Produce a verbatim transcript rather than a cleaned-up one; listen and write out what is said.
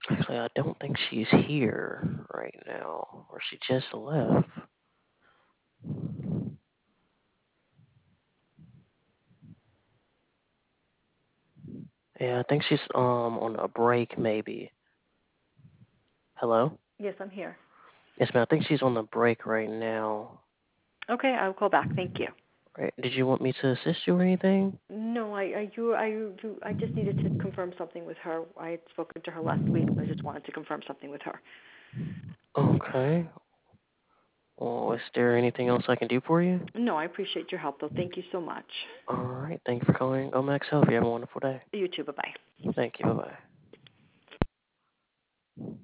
Actually, I don't think she's here right now, or she just left. Yeah, I think she's um on a break maybe. Hello? Yes, I'm here. Yes, ma'am. I think she's on the break right now. Okay, I'll call back. Thank you. Right. Did you want me to assist you or anything? No, I, I, you, I, you, I just needed to confirm something with her. I had spoken to her last week. I just wanted to confirm something with her. Okay. Well, is there anything else I can do for you? No, I appreciate your help, though. Thank you so much. All right. Thank you for calling Omax Health. You have a wonderful day. You too. Bye bye. Thank you. Bye bye.